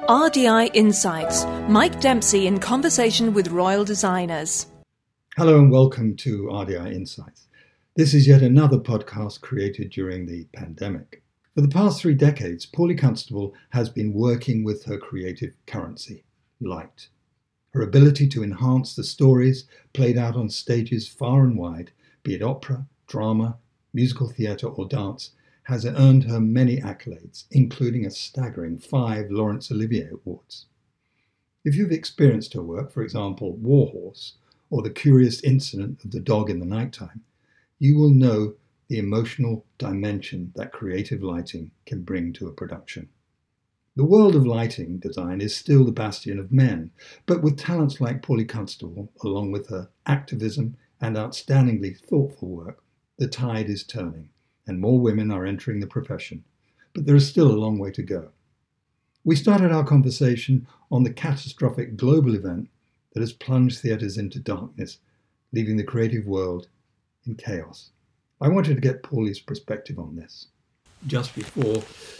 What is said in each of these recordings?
RDI Insights. Mike Dempsey in conversation with royal designers. Hello and welcome to RDI Insights. This is yet another podcast created during the pandemic. For the past 3 decades, Paulie Constable has been working with her creative currency, light. Her ability to enhance the stories played out on stages far and wide, be it opera, drama, musical theatre or dance, has earned her many accolades, including a staggering 5 Laurence Olivier Awards. If you've experienced her work, for example, War Horse, or The Curious Incident of the Dog in the Nighttime, you will know the emotional dimension that creative lighting can bring to a production. The world of lighting design is still the bastion of men, but with talents like Paulie Constable, along with her activism and outstandingly thoughtful work, the tide is turning, and more women are entering the profession, but there is still a long way to go. We started our conversation on the catastrophic global event that has plunged theatres into darkness, leaving the creative world in chaos. I wanted to get Paulie's perspective on this. Just before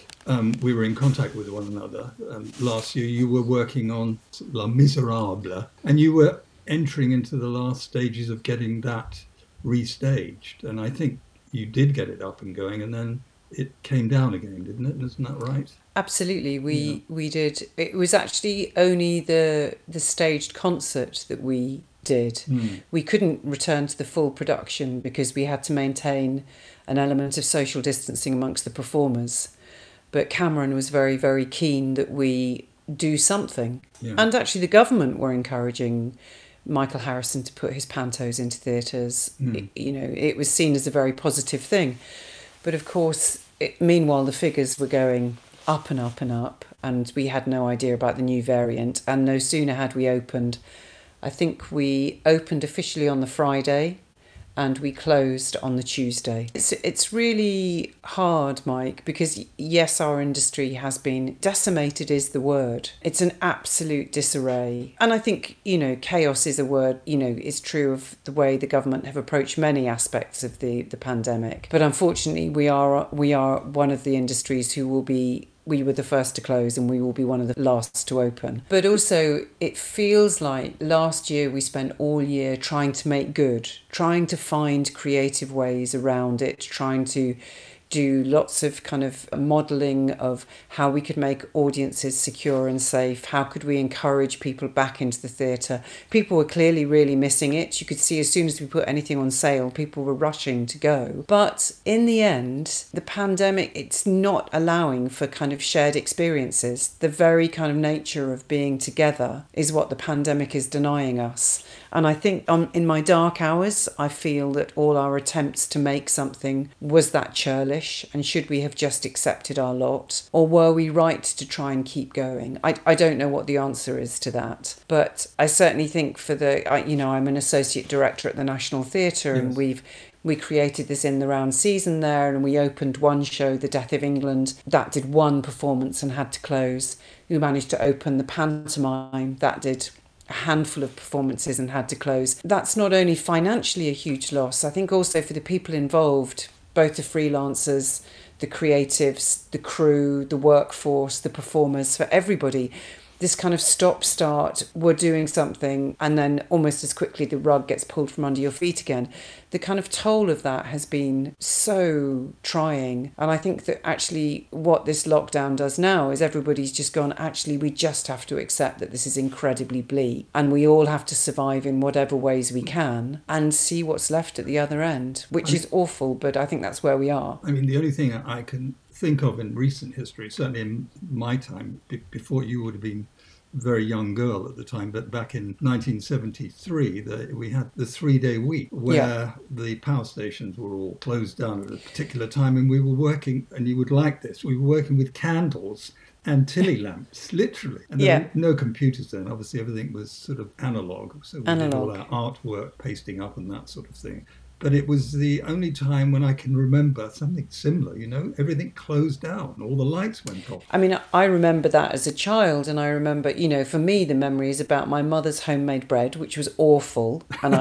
we were in contact with one another last year, you were working on Les Miserables, and you were entering into the last stages of getting that restaged. And I think you did get it up and going, and then it came down again, didn't it? Isn't that right? Absolutely, we did. It was actually only the staged concert that we did. We couldn't return to the full production because we had to maintain an element of social distancing amongst the performers. But Cameron was very, very keen that we do something. Yeah. And actually the government were encouraging Michael Harrison to put his pantos into theatres. It was seen as a very positive thing. But of course, meanwhile, the figures were going up and up and up, and we had no idea about the new variant. And no sooner had we opened, I think we opened officially on the Friday and we closed on the Tuesday. It's really hard, Mike, because yes, our industry has been decimated is the word. It's an absolute disarray. And I think, chaos is a word, is true of the way the government have approached many aspects of the pandemic. But unfortunately, we are one of the industries we were the first to close and we will be one of the last to open. But also, it feels like last year we spent all year trying to make good, trying to find creative ways around it, trying to do lots of kind of modelling of how we could make audiences secure and safe. How could we encourage people back into the theatre? People were clearly really missing it. You could see as soon as we put anything on sale, people were rushing to go. But in the end, the pandemic, it's not allowing for kind of shared experiences. The very kind of nature of being together is what the pandemic is denying us. And I think in my dark hours, I feel that all our attempts to make something was that churlish, and should we have just accepted our lot? Or were we right to try and keep going? I don't know what the answer is to that. But I certainly think I'm an associate director at the National Theatre, yes. And we created this In the Round season there, and we opened one show, The Death of England, that did one performance and had to close. We managed to open the pantomime, that did a handful of performances and had to close. That's not only financially a huge loss, I think also for the people involved, both the freelancers, the creatives, the crew, the workforce, the performers, for everybody. This kind of stop-start, we're doing something, and then almost as quickly the rug gets pulled from under your feet again. The kind of toll of that has been so trying. And I think that actually what this lockdown does now is everybody's just gone, actually, we just have to accept that this is incredibly bleak. And we all have to survive in whatever ways we can and see what's left at the other end, which is awful, but I think that's where we are. I mean, the only thing I can think of in recent history, certainly in my time, before you would have been a very young girl at the time, but back in 1973, we had the 3-day week where the power stations were all closed down at a particular time, and we were working, and you would like this, we were working with candles and tilly lamps, literally. And there were no computers then. Obviously, everything was sort of analog. So we did all our artwork, pasting up and that sort of thing. but it was the only time when I can remember something similar, everything closed down, all the lights went off. I mean, I remember that as a child, and I remember, for me, the memory is about my mother's homemade bread, which was awful,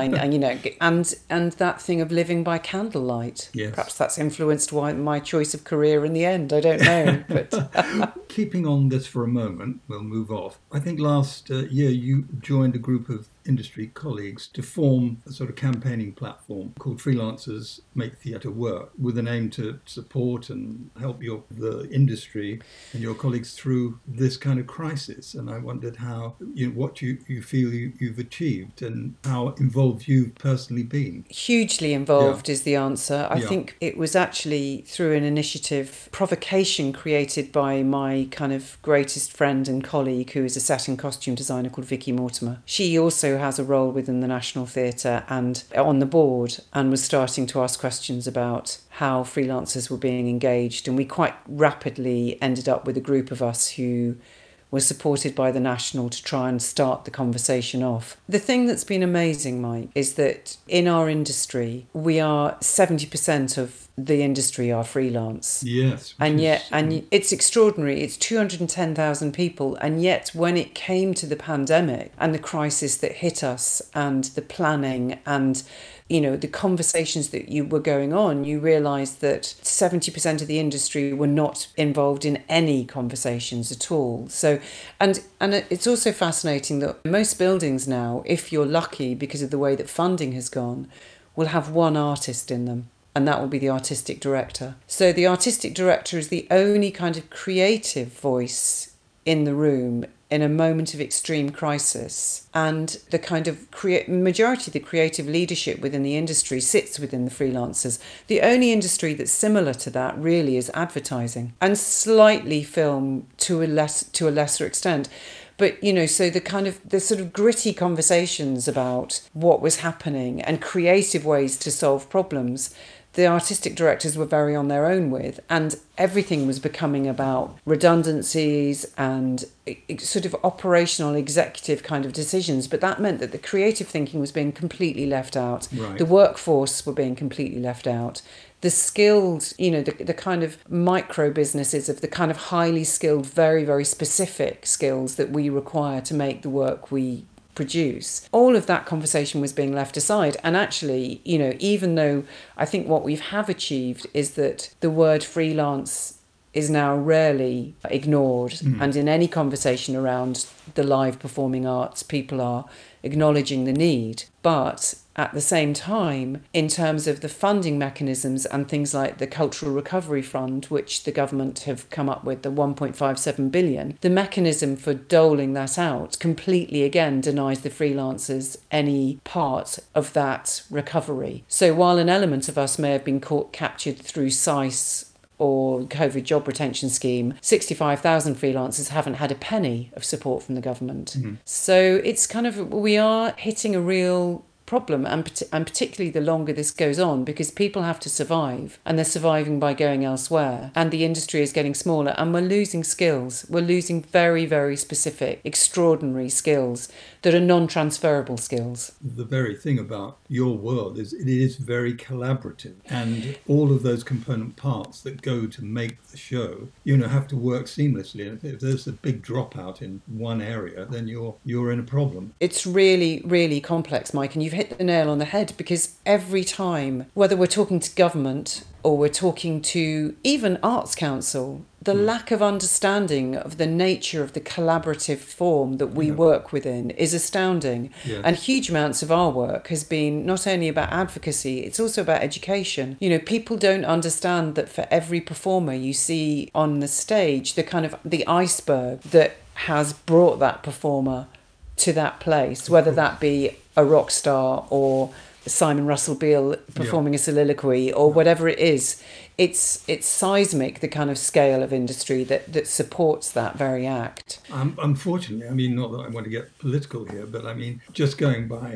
and that thing of living by candlelight. Yes. Perhaps that's influenced my choice of career in the end, I don't know. But keeping on this for a moment, we'll move off. I think last year you joined a group of industry colleagues to form a sort of campaigning platform called Freelancers Make Theatre Work, with an aim to support and help the industry and your colleagues through this kind of crisis. And I wondered how, what you feel you've achieved and how involved you've personally been. Hugely involved is the answer. I think it was actually through an initiative, provocation created by my kind of greatest friend and colleague, who is a set and costume designer called Vicky Mortimer. She also has a role within the National Theatre and on the board, and was starting to ask questions about how freelancers were being engaged. And we quite rapidly ended up with a group of us who were supported by the National to try and start the conversation off. The thing that's been amazing, Mike, is that in our industry, we are 70% of the industry are freelance. Yes. And it's extraordinary. It's 210,000 people. And yet when it came to the pandemic and the crisis that hit us and the planning and the conversations that were going on, you realised that 70% of the industry were not involved in any conversations at all. So, and it's also fascinating that most buildings now, if you're lucky because of the way that funding has gone, will have one artist in them. And that will be the artistic director. So the artistic director is the only kind of creative voice in the room in a moment of extreme crisis. And the kind of majority of the creative leadership within the industry sits within the freelancers. The only industry that's similar to that really is advertising, and slightly film to a lesser extent. But, so the sort of gritty conversations about what was happening and creative ways to solve problems, the artistic directors were very on their own with, and everything was becoming about redundancies and sort of operational executive kind of decisions. But that meant that the creative thinking was being completely left out. Right. The workforce were being completely left out. The skilled, the kind of micro businesses of the kind of highly skilled, very, very specific skills that we require to make the work we produce. All of that conversation was being left aside. And actually, even though I think what we have achieved is that the word freelance is now rarely ignored. And in any conversation around the live performing arts, people are acknowledging the need. But at the same time, in terms of the funding mechanisms and things like the Cultural Recovery Fund, which the government have come up with, the 1.57 billion, the mechanism for doling that out completely, again, denies the freelancers any part of that recovery. So while an element of us may have been captured through SICE or COVID job retention scheme, 65,000 freelancers haven't had a penny of support from the government. So it's we are hitting a real problem, and particularly the longer this goes on, because people have to survive, and they're surviving by going elsewhere, and the industry is getting smaller, and we're losing skills. We're losing very, very specific, extraordinary skills that are non-transferable skills. The very thing about your world is it is very collaborative, and all of those component parts that go to make the show, have to work seamlessly. And if there's a big dropout in one area, then you're in a problem. It's really, really complex, Mike, and you've hit the nail on the head, because every time, whether we're talking to government or we're talking to even Arts Council, the lack of understanding of the nature of the collaborative form that we work within is astounding. Yes. And huge amounts of our work has been not only about advocacy, it's also about education. People don't understand that for every performer you see on the stage, the iceberg that has brought that performer to that place, whether that be a rock star or Simon Russell Beale performing a soliloquy or whatever it is. It's seismic, the kind of scale of industry that supports that very act. Unfortunately, not that I want to get political here, but just going by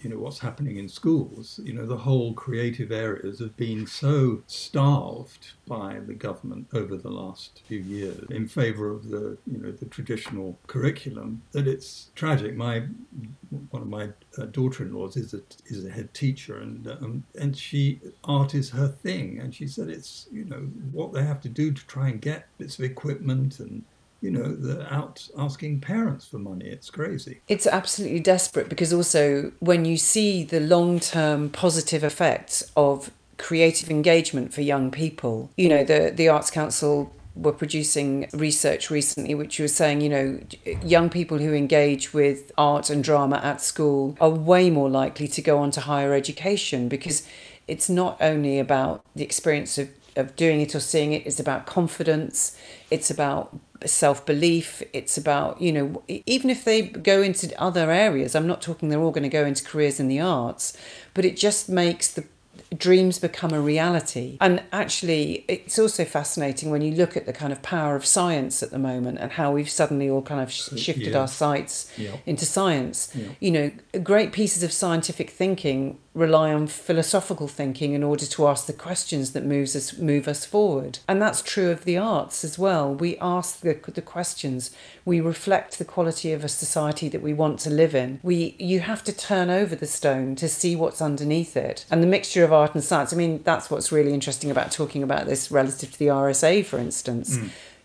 what's happening in schools. The whole creative areas have been so starved by the government over the last few years in favour of the traditional curriculum that it's tragic. One of my daughter-in-laws is a head teacher, and art is her thing, and she said it's what they have to do to try and get bits of equipment, and they're out asking parents for money. It's crazy. It's absolutely desperate, because also when you see the long-term positive effects of creative engagement for young people, the Arts Council were producing research recently which was saying, young people who engage with art and drama at school are way more likely to go on to higher education, because it's not only about the experience of doing it or seeing it, it's about confidence, it's about self-belief, it's about, even if they go into other areas, I'm not talking they're all going to go into careers in the arts, but it just makes the dreams become a reality. And actually, it's also fascinating when you look at the kind of power of science at the moment and how we've suddenly all kind of shifted our sights into science. Great pieces of scientific thinking rely on philosophical thinking in order to ask the questions that move us forward. And that's true of the arts as well. We ask the questions. We reflect the quality of a society that we want to live in. You have to turn over the stone to see what's underneath it. And the mixture of art and science, that's what's really interesting about talking about this relative to the RSA, for instance.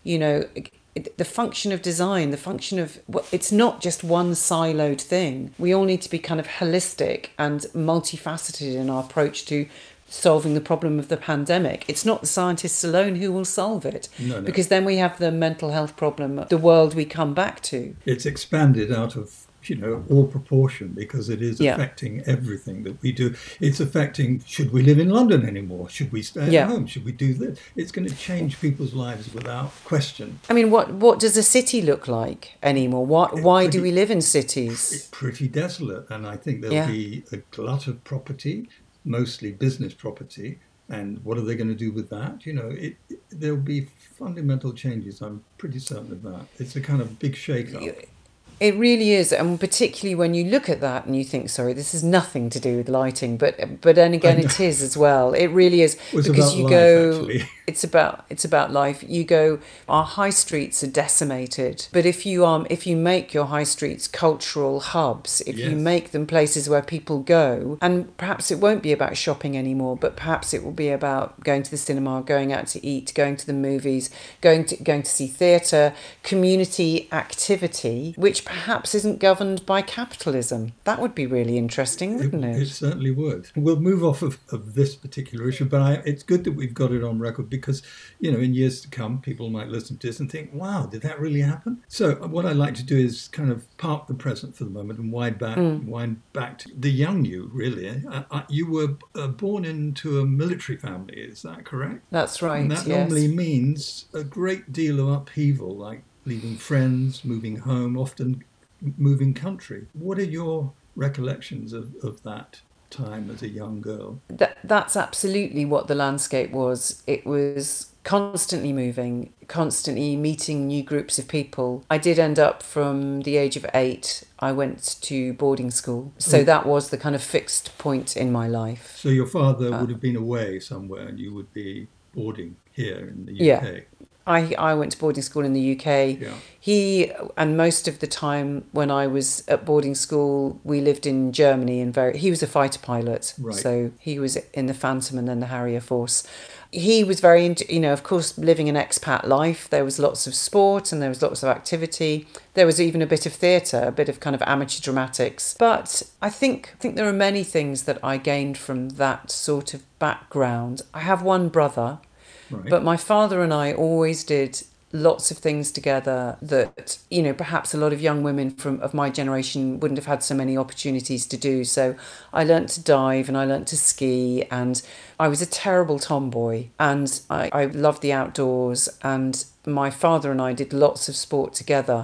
The function of design, the function of, it's not just one siloed thing. We all need to be kind of holistic and multifaceted in our approach to solving the problem of the pandemic. It's not the scientists alone who will solve it, because then we have the mental health problem, the world we come back to. It's expanded out of all proportion, because it is affecting everything that we do. It's affecting, should we live in London anymore? Should we stay at home? Should we do this? It's going to change people's lives without question. What does a city look like anymore? Why do we live in cities? It's pretty desolate, and I think there'll be a glut of property, mostly business property. And what are they going to do with that? There'll be fundamental changes. I'm pretty certain of that. It's a kind of big shake-up. It really is, and particularly when you look at that and you think, sorry, this has nothing to do with lighting, but then again it is as well. It really is, because you go. It's about life. You go. Our high streets are decimated, but if you make your high streets cultural hubs, if you make them places where people go, and perhaps it won't be about shopping anymore, but perhaps it will be about going to the cinema, going out to eat, going to the movies, going to see theatre, community activity, which perhaps isn't governed by capitalism. That would be really interesting, wouldn't it? It certainly would. We'll move off of this particular issue, but it's good that we've got it on record, because, in years to come, people might listen to this and think, wow, did that really happen? So what I'd like to do is kind of park the present for the moment and wind back to the young you, really. You were born into a military family, is that correct? That's right, and that normally means a great deal of upheaval, like leaving friends, moving home, often moving country. What are your recollections of that time as a young girl? That's absolutely what the landscape was. It was constantly moving, constantly meeting new groups of people. I did end up, from the age of 8, I went to boarding school. So that was the kind of fixed point in my life. So your father would have been away somewhere and you would be boarding here in the UK? Yeah. I went to boarding school in the UK. Yeah. He, and most of the time when I was at boarding school, we lived in Germany. He was a fighter pilot, right. So he was in the Phantom and then the Harrier Force. He was very into, of course, living an expat life. There was lots of sport and there was lots of activity. There was even a bit of theatre, a bit of kind of amateur dramatics. But I think there are many things that I gained from that sort of background. I have one brother. Right. But my father and I always did lots of things together that, perhaps a lot of young women of my generation wouldn't have had so many opportunities to do. So I learnt to dive and I learnt to ski, and I was a terrible tomboy, and I loved the outdoors, and my father and I did lots of sport together.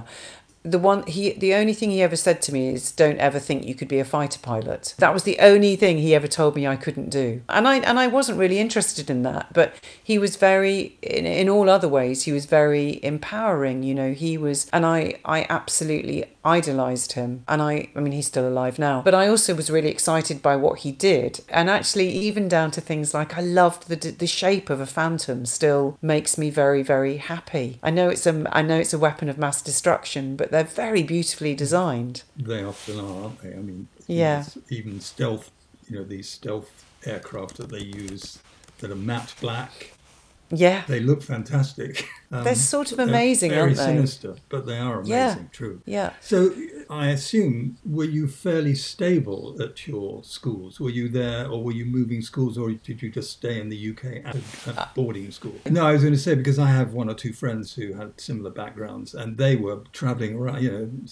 The only thing he ever said to me is, don't ever think you could be a fighter pilot. That was the only thing he ever told me I couldn't do. And I wasn't really interested in that, but he was very, in all other ways, he was very empowering, he was, and I absolutely idolised him. And I mean, he's still alive now. But I also was really excited by what he did. And actually, even down to things like I loved the shape of a phantom still makes me very, very happy. I know it's a weapon of mass destruction, but they're very beautifully designed. They often are, aren't they? I mean, yeah. Even stealth, these stealth aircraft that they use that are matte black. Yeah. They look fantastic. They're sort of amazing, aren't they? Very sinister, but they are amazing, true. Yeah. So I assume, were you fairly stable at your schools? Were you there, or were you moving schools, or did you just stay in the UK at boarding school? No, I was going to say, because I have one or two friends who had similar backgrounds, and they were travelling around,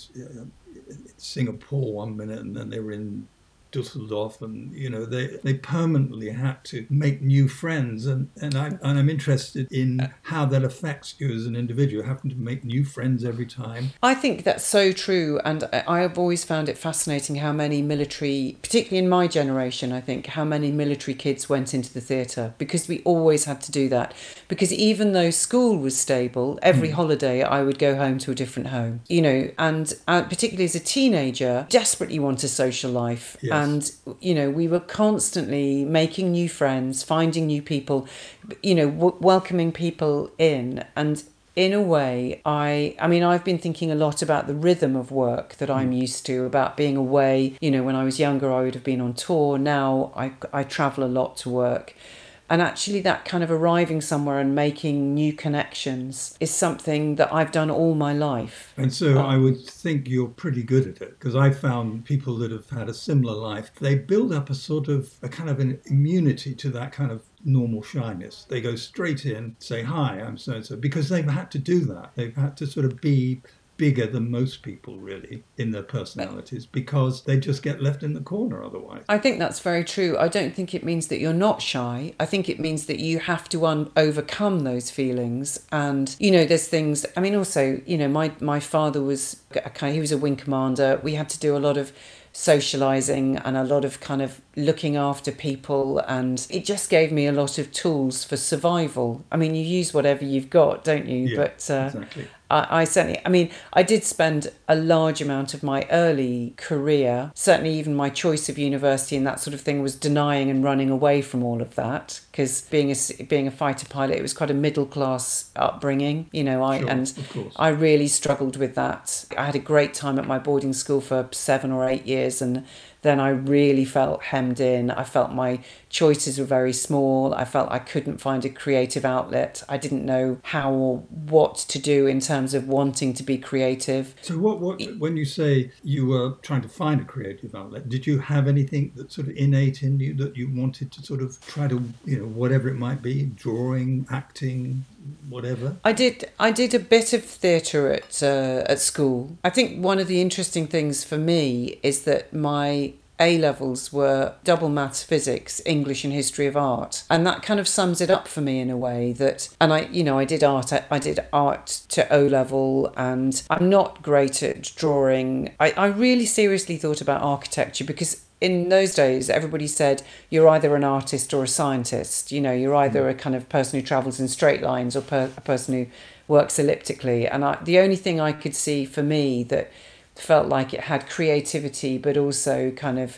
Singapore one minute, and then they were in Dusseldorf, and they permanently had to make new friends, and I'm interested in how that affects you as an individual, having to make new friends every time. I think that's so true, and I have always found it fascinating how many military, particularly in my generation, I think, how many military kids went into the theatre, because we always had to do that. Because even though school was stable, every holiday I would go home to a different home, and particularly as a teenager, desperately want a social life. Yes. And, we were constantly making new friends, finding new people, welcoming people in. And in a way, I've been thinking a lot about the rhythm of work that I'm used to, about being away. When I was younger, I would have been on tour. Now I travel a lot to work. And actually that kind of arriving somewhere and making new connections is something that I've done all my life. And so I would think you're pretty good at it, because I found people that have had a similar life, they build up a kind of an immunity to that kind of normal shyness. They go straight in, say, hi, I'm so-and-so, because they've had to do that. They've had to sort of be bigger than most people, really, in their personalities, because they just get left in the corner otherwise. I think that's very true. I don't think it means that you're not shy. I think it means that you have to overcome those feelings. And, there's things, also, my father was he was a wing commander. We had to do a lot of socializing and a lot of kind of looking after people, and it just gave me a lot of tools for survival. You use whatever you've got, don't you? Yeah, but exactly. I certainly, I did spend a large amount of my early career, certainly even my choice of university and that sort of thing, was denying and running away from all of that, because being a fighter pilot, it was quite a middle class upbringing, Of course. I really struggled with that. I had a great time at my boarding school for 7 or 8 years, and then I really felt hemmed in. I felt my choices were very small. I felt I couldn't find a creative outlet. I didn't know how or what to do in terms of wanting to be creative. So when you say you were trying to find a creative outlet, did you have anything that sort of innate in you that you wanted to sort of try to, whatever it might be, drawing, acting, whatever? I did a bit of theatre at school. I think one of the interesting things for me is that my A-levels were double maths, physics, English and history of art. And that kind of sums it up for me in a way that, and I did art to O-level, and I'm not great at drawing. I really seriously thought about architecture, because in those days, everybody said you're either an artist or a scientist. You're either a kind of person who travels in straight lines or a person who works elliptically. And the only thing I could see for me that felt like it had creativity but also kind of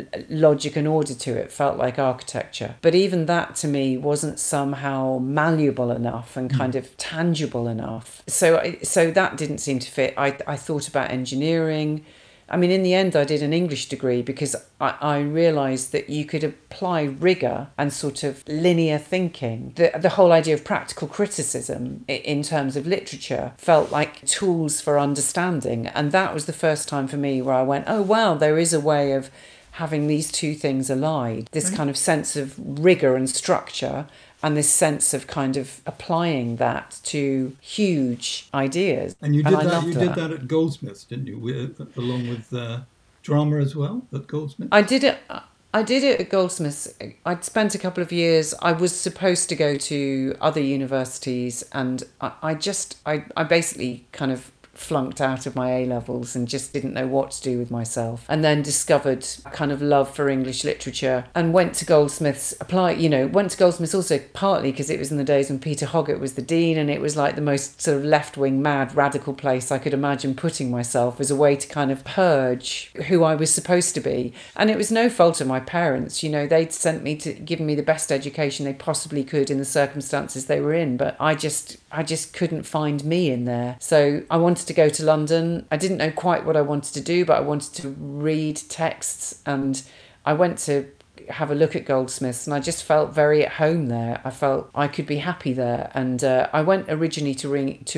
logic and order to it felt like architecture. But even that to me wasn't somehow malleable enough and kind of tangible enough, so that didn't seem to fit. I thought about engineering. In the end, I did an English degree because I realised that you could apply rigour and sort of linear thinking. The whole idea of practical criticism in terms of literature felt like tools for understanding. And that was the first time for me where I went, oh, wow, there is a way of having these two things allied. This kind of sense of rigour and structure, and this sense of kind of applying that to huge ideas. And you did that at Goldsmiths, didn't you? Along with drama as well at Goldsmiths? I did it at Goldsmiths. I'd spent a couple of years. I was supposed to go to other universities, and I basically kind of flunked out of my A-levels and just didn't know what to do with myself, and then discovered a kind of love for English literature and went to Goldsmiths, went to Goldsmiths also partly because it was in the days when Peter Hoggart was the dean, and it was like the most sort of left-wing, mad, radical place I could imagine putting myself, as a way to kind of purge who I was supposed to be. And it was no fault of my parents, they'd sent me to give me the best education they possibly could in the circumstances they were in, but I just couldn't find me in there. So I wanted to go to London. I didn't know quite what I wanted to do, but I wanted to read texts, and I went to have a look at Goldsmiths, and I just felt very at home there. I felt I could be happy there, and I went originally to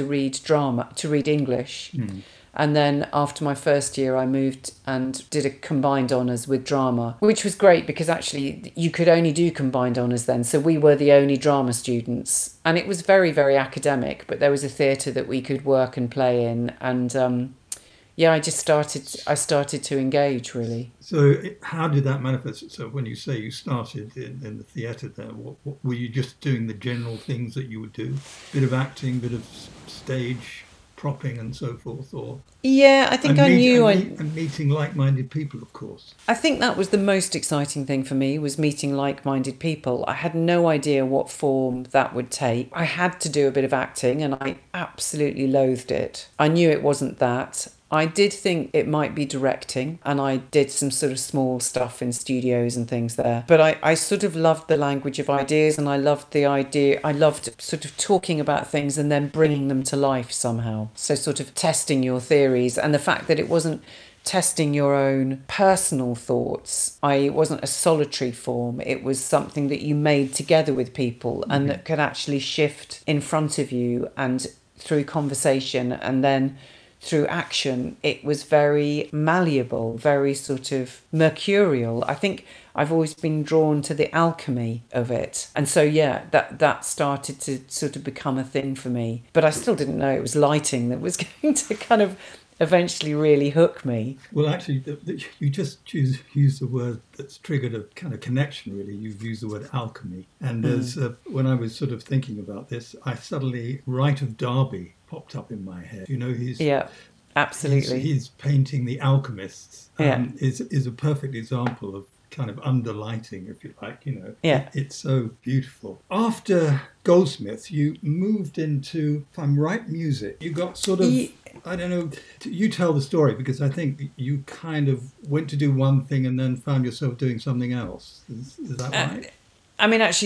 read English. And then after my first year, I moved and did a combined honours with drama, which was great because actually you could only do combined honours then. So we were the only drama students, and it was very, very academic, but there was a theatre that we could work and play in. And I started to engage, really. So how did that manifest? So when you say you started in the theatre there, what were you just doing the general things that you would do? Bit of acting, bit of stage propping and so forth, or I think and meeting like-minded people, of course. I think that was the most exciting thing for me, was meeting like-minded people. I had no idea what form that would take. I had to do a bit of acting, and I absolutely loathed it. I knew it wasn't that. I did think it might be directing, and I did some sort of small stuff in studios and things there. But I sort of loved the language of ideas, and I loved sort of talking about things and then bringing them to life somehow. So sort of testing your theories, and the fact that it wasn't testing your own personal thoughts. It wasn't a solitary form. It was something that you made together with people, and that could actually shift in front of you, and through conversation and then through action. It was very malleable, very sort of mercurial. I think I've always been drawn to the alchemy of it. And so, that started to sort of become a thing for me. But I still didn't know it was lighting that was going to kind of eventually really hook me. Well, actually, you just used the word that's triggered a kind of connection, really. You've used the word alchemy. And when I was sort of thinking about this, I suddenly, Wright of Derby popped up in my head. Absolutely. His painting The Alchemists is a perfect example of kind of underlighting, if you like, It's so beautiful. After Goldsmiths, you moved into, if I'm right, music. You got sort of, I don't know, you tell the story, because I think you kind of went to do one thing and then found yourself doing something else. Is that right? I mean, actually,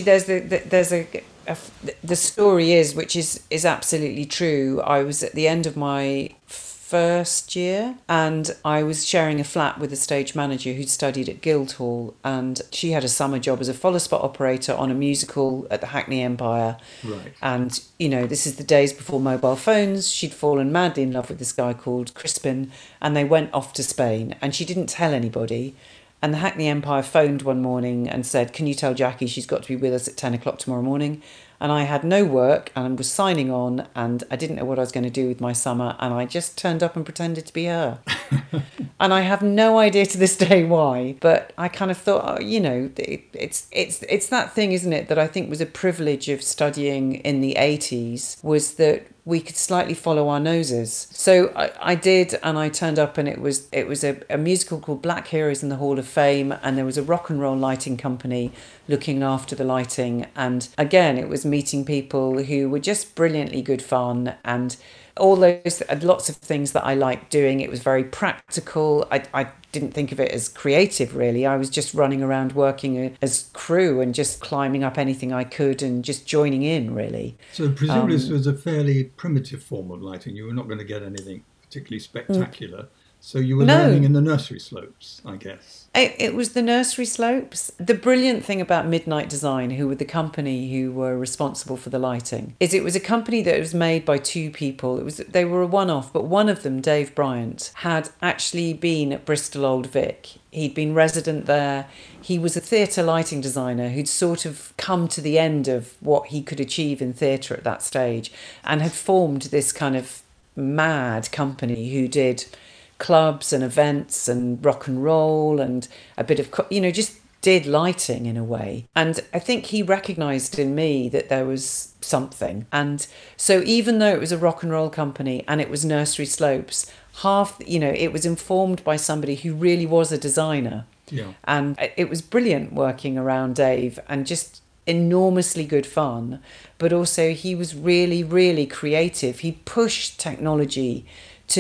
the story is, which is absolutely true. I was at the end of my first year, and I was sharing a flat with a stage manager who'd studied at Guildhall, and she had a summer job as a follow spot operator on a musical at the Hackney Empire. Right. And, this is the days before mobile phones. She'd fallen madly in love with this guy called Crispin, and they went off to Spain, and she didn't tell anybody. And the Hackney Empire phoned one morning and said, "Can you tell Jackie she's got to be with us at 10 o'clock tomorrow morning?" And I had no work, and I was signing on, and I didn't know what I was going to do with my summer, and I just turned up and pretended to be her. And I have no idea to this day why, but I kind of thought, it's that thing, isn't it, that I think was a privilege of studying in the 80s, was that we could slightly follow our noses. So I did, and I turned up, and it was a musical called Black Heroes in the Hall of Fame, and there was a rock and roll lighting company looking after the lighting. And again, it was meeting people who were just brilliantly good fun, and all those, lots of things that I liked doing. It was very practical. I didn't think of it as creative, really. I was just running around working as crew and just climbing up anything I could and just joining in, really. So presumably this was a fairly primitive form of lighting. You were not going to get anything particularly spectacular. So you were learning in the nursery slopes, I guess. It was the nursery slopes. The brilliant thing about Midnight Design, who were the company who were responsible for the lighting, is it was a company that was made by two people. They were a one-off, but one of them, Dave Bryant, had actually been at Bristol Old Vic. He'd been resident there. He was a theatre lighting designer who'd sort of come to the end of what he could achieve in theatre at that stage, and had formed this kind of mad company who did clubs and events and rock and roll and a bit of, just did lighting in a way. And I think he recognised in me that there was something. And so even though it was a rock and roll company and it was Nursery Slopes, it was informed by somebody who really was a designer. Yeah. And it was brilliant working around Dave, and just enormously good fun. But also he was really, really creative. He pushed technology to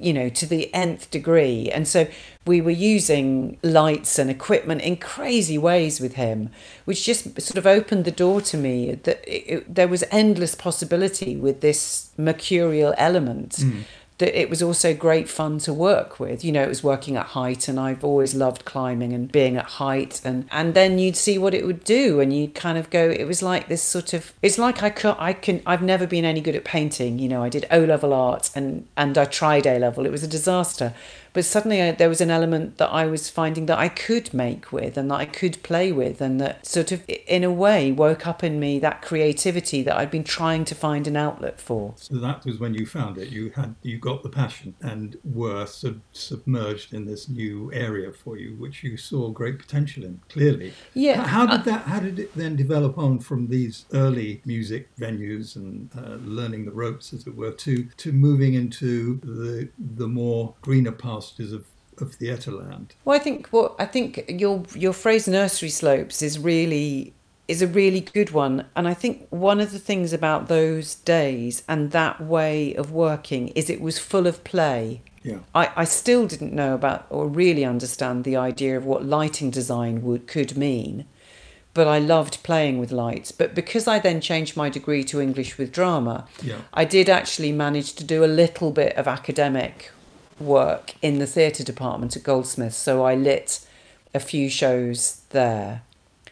the nth degree. And so we were using lights and equipment in crazy ways with him, which just sort of opened the door to me that there was endless possibility with this mercurial element. That it was also great fun to work with. It was working at height, and I've always loved climbing and being at height, and then you'd see what it would do, and you'd kind of go, it was like this sort of, it's like I've never been any good at painting. I did O-level art and I tried A-level. It was a disaster. But suddenly there was an element that I was finding that I could make with and that I could play with, and that sort of, in a way, woke up in me that creativity that I'd been trying to find an outlet for. So that was when you found it. You got the passion and were submerged in this new area for you, which you saw great potential in, clearly. Yeah. How did it then develop on from these early music venues and learning the ropes, as it were, to moving into the more greener pastures of Theatreland? Well, I think your phrase Nursery Slopes is a really good one. And I think one of the things about those days and that way of working is it was full of play. Yeah. I still didn't know about or really understand the idea of what lighting design could mean, but I loved playing with lights. But because I then changed my degree to English with drama, I did actually manage to do a little bit of academic work in the theatre department at Goldsmiths. So I lit a few shows there.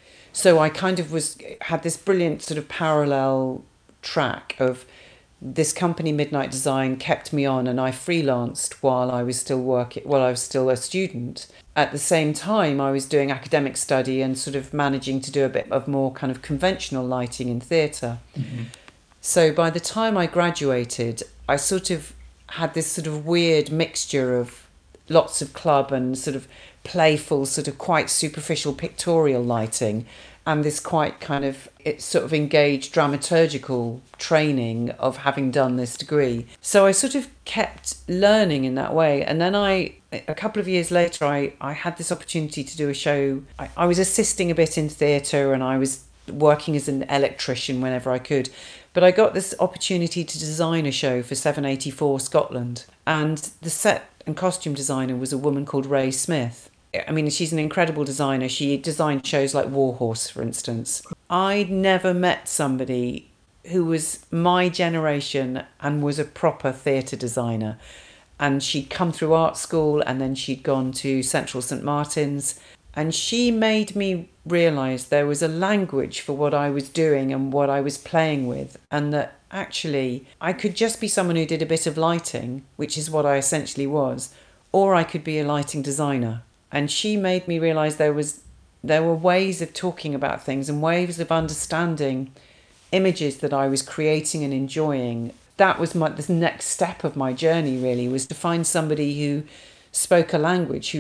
So I kind of had this brilliant sort of parallel track of this company, Midnight Design, kept me on, and I freelanced while I was still a student. At the same time, I was doing academic study and sort of managing to do a bit of more kind of conventional lighting in theatre. Mm-hmm. So by the time I graduated, I sort of had this sort of weird mixture of lots of club and sort of playful, sort of quite superficial pictorial lighting, and this quite kind of sort of engaged dramaturgical training of having done this degree. So I sort of kept learning in that way. And then a couple of years later, I had this opportunity to do a show. I was assisting a bit in theatre, and I was working as an electrician whenever I could. But I got this opportunity to design a show for 784 Scotland. And the set and costume designer was a woman called Ray Smith. I mean, she's an incredible designer. She designed shows like Warhorse, for instance. I'd never met somebody who was my generation and was a proper theatre designer. And she'd come through art school, and then she'd gone to Central St Martin's. And she made me realise there was a language for what I was doing and what I was playing with, and that actually I could just be someone who did a bit of lighting, which is what I essentially was, or I could be a lighting designer. And she made me realise there were ways of talking about things and ways of understanding images that I was creating and enjoying. That was the next step of my journey, really, was to find somebody who spoke a language,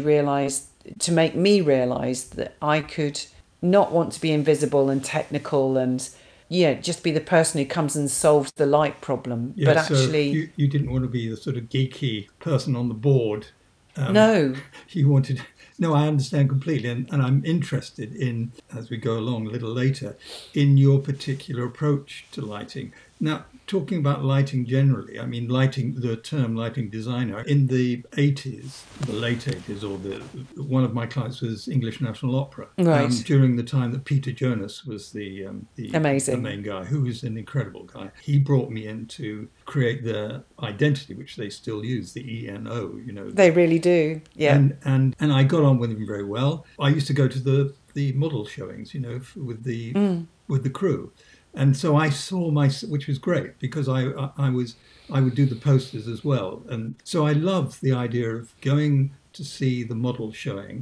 to make me realise that I could not want to be invisible and technical and just be the person who comes and solves the light problem. Yeah, but actually, so you didn't want to be the sort of geeky person on the board. No. You wanted... No, I understand completely, and I'm interested in, as we go along a little later, in your particular approach to lighting. Now, talking about lighting generally, I mean, the term lighting designer, in the 80s, the late 80s, one of my clients was English National Opera. Right. During the time that Peter Jonas was the Amazing. The main guy, who was an incredible guy. He brought me in to create the identity, which they still use, the ENO, They really do, yeah. And I got on with him very well. I used to go to the model showings, with the crew. And so I saw which was great, because I would do the posters as well. And so I loved the idea of going to see the model showing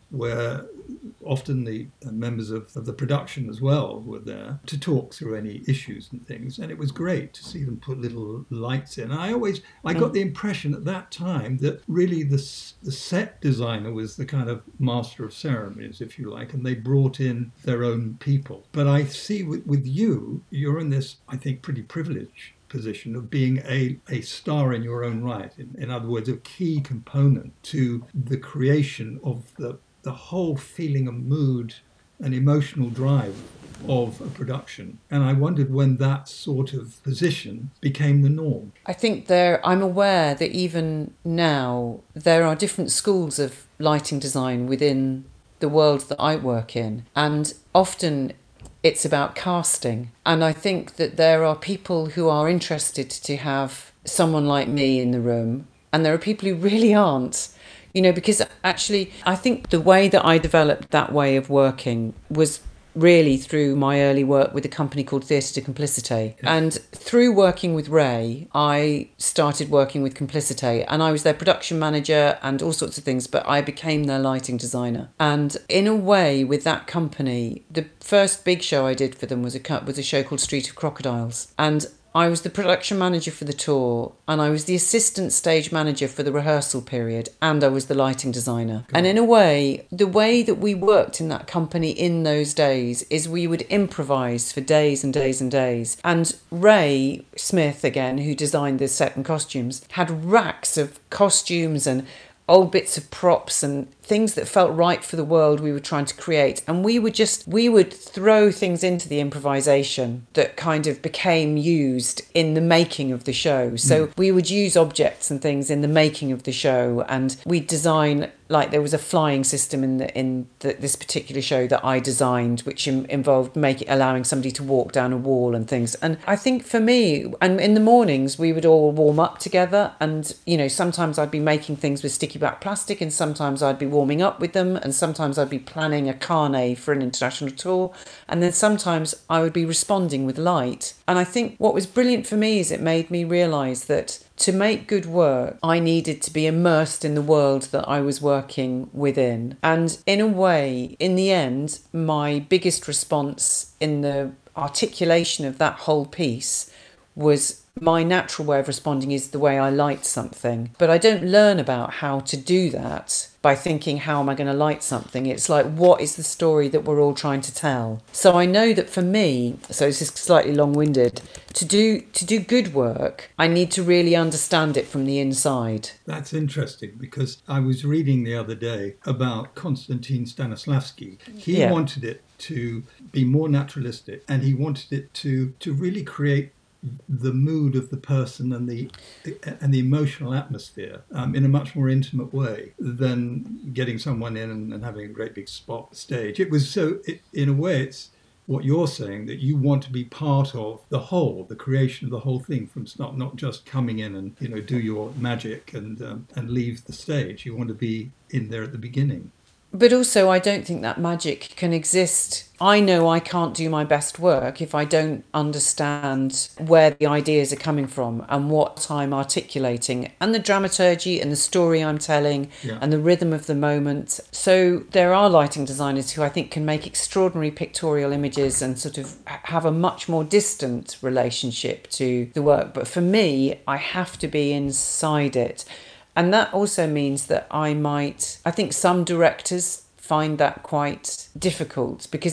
where often the members of the production as well were there to talk through any issues and things. And it was great to see them put little lights in. And I got the impression at that time that really the set designer was the kind of master of ceremonies, if you like, and they brought in their own people. But I see with you, you're in this, I think, pretty privileged position of being a star in your own right. In other words, a key component to the creation of the whole feeling and mood and emotional drive of a production. And I wondered when that sort of position became the norm. I think I'm aware that even now there are different schools of lighting design within the world that I work in. And often it's about casting. And I think that there are people who are interested to have someone like me in the room, and there are people who really aren't. Because actually, I think the way that I developed that way of working was really through my early work with a company called Theatre de Complicité. Yeah. And through working with Ray, I started working with Complicité, and I was their production manager and all sorts of things, but I became their lighting designer. And in a way, with that company, the first big show I did for them was a show called Street of Crocodiles. And I was the production manager for the tour, and I was the assistant stage manager for the rehearsal period, and I was the lighting designer. And in a way, the way that we worked in that company in those days is we would improvise for days and days and days. And Ray Smith, again, who designed the set and costumes, had racks of costumes and old bits of props and things that felt right for the world we were trying to create. And we would throw things into the improvisation that kind of became used in the making of the show. So we would use objects and things in the making of the show, and we'd design, like there was a flying system in this particular show that I designed, which involved allowing somebody to walk down a wall and things. And I think for me, and in the mornings we would all warm up together, and sometimes I'd be making things with sticky back plastic, and sometimes I'd be warming up with them, and sometimes I'd be planning a carnet for an international tour, and then sometimes I would be responding with light. And I think what was brilliant for me is it made me realise that to make good work, I needed to be immersed in the world that I was working within. And in a way, in the end, my biggest response in the articulation of that whole piece was my natural way of responding is the way I light something. But I don't learn about how to do that by thinking, how am I going to light something? It's like, what is the story that we're all trying to tell? So I know that for me, so this is slightly long-winded, to do good work, I need to really understand it from the inside. That's interesting, because I was reading the other day about Konstantin Stanislavski. He wanted it to be more naturalistic, and he wanted it to really create the mood of the person and the emotional atmosphere in a much more intimate way than getting someone in and having a great big spot stage. It was in a way, it's what you're saying, that you want to be part of the whole, the creation of the whole thing from start, not just coming in and do your magic and leave the stage. You want to be in there at the beginning. But also, I don't think that magic can exist. I know I can't do my best work if I don't understand where the ideas are coming from and what I'm articulating, and the dramaturgy and the story I'm telling and the rhythm of the moment. So there are lighting designers who I think can make extraordinary pictorial images and sort of have a much more distant relationship to the work. But for me, I have to be inside it. And that also means that I think some directors find that quite difficult, because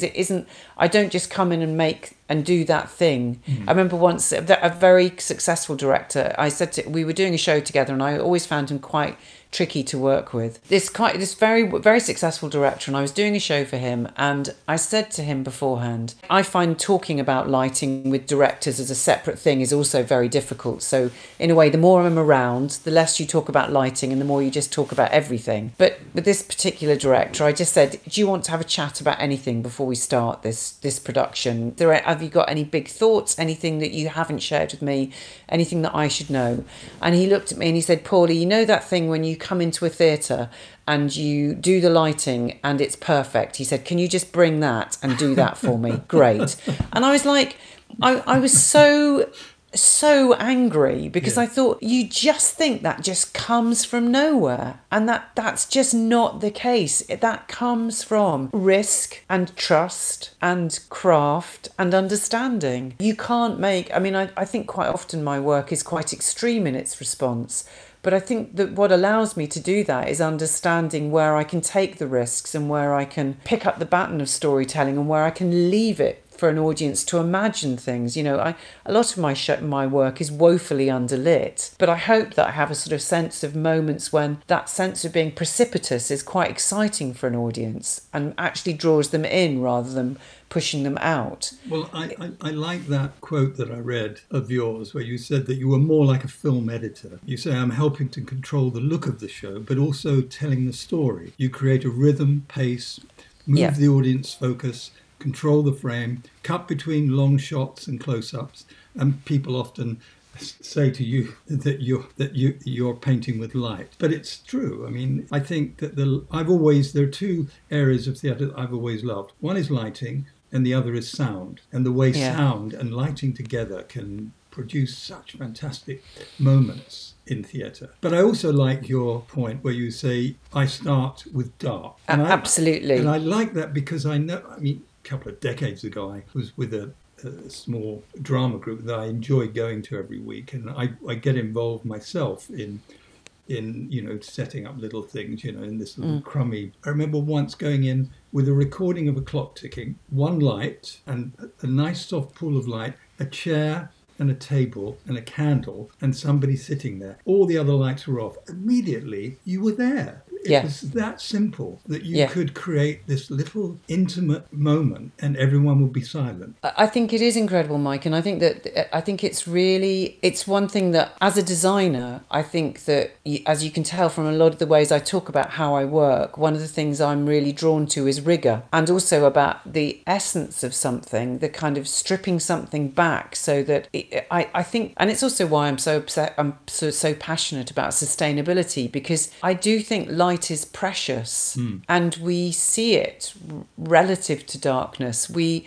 I don't just come in and make and do that thing. I remember once a very successful director, we were doing a show together, and I always found him quite tricky to work with. This very, very successful director, and I was doing a show for him, and I said to him beforehand, I find talking about lighting with directors as a separate thing is also very difficult. So in a way, the more I'm around, the less you talk about lighting and the more you just talk about everything. But with this particular director, I just said, do you want to have a chat about anything before we start this production? Have you got any big thoughts, anything that you haven't shared with me, anything that I should know? And he looked at me and he said, Paulie, you know that thing when you come into a theatre and you do the lighting and it's perfect? He said, can you just bring that and do that for me? Great. And I was like, I was so so angry because Yeah. I thought, you just think that just comes from nowhere, and that's just not the case. That comes from risk and trust and craft and understanding. You can't make, I mean, I think quite often my work is quite extreme in its response. But I think that what allows me to do that is understanding where I can take the risks and where I can pick up the baton of storytelling and where I can leave it for an audience to imagine things. You know, a lot of my work is woefully underlit, but I hope that I have a sort of sense of moments when that sense of being precipitous is quite exciting for an audience and actually draws them in rather than pushing them out. Well, I like that quote that I read of yours where you said that you were more like a film editor. You say, I'm helping to control the look of the show, but also telling the story. You create a rhythm, pace, move the audience focus, control the frame, cut between long shots and close-ups, and people often say to you that you're painting with light, but it's true. I mean, I think that there are two areas of theatre that I've always loved. One is lighting, and the other is sound, and the way sound and lighting together can produce such fantastic moments in theatre. But I also like your point where you say, I start with dark. Absolutely. And I like that because I know, I mean, a couple of decades ago, I was with a small drama group that I enjoy going to every week, and I get involved myself in setting up little things, in this little crummy. I remember once going in with a recording of a clock ticking, one light and a nice soft pool of light, a chair and a table and a candle and somebody sitting there. All the other lights were off. Immediately, you were there. It was that simple that you could create this little intimate moment and everyone would be silent. I think it is incredible, Mike, and I think it's one thing that as a designer, I think that, as you can tell from a lot of the ways I talk about how I work, one of the things I'm really drawn to is rigour, and also about the essence of something, the kind of stripping something back so that I think, and it's also why I'm so passionate about sustainability, because I do think light is precious and we see it relative to darkness. The